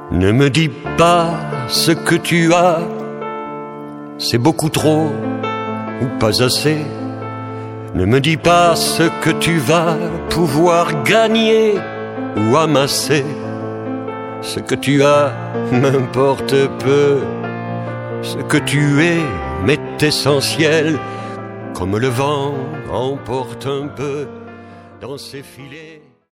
Ne me dis pas ce que tu as, c'est beaucoup trop ou pas assez. Ne me dis pas ce que tu vas pouvoir gagner ou amasser. Ce que tu as m'importe peu, ce que tu es m'est essentiel, comme le vent emporte un peu dans ses filets.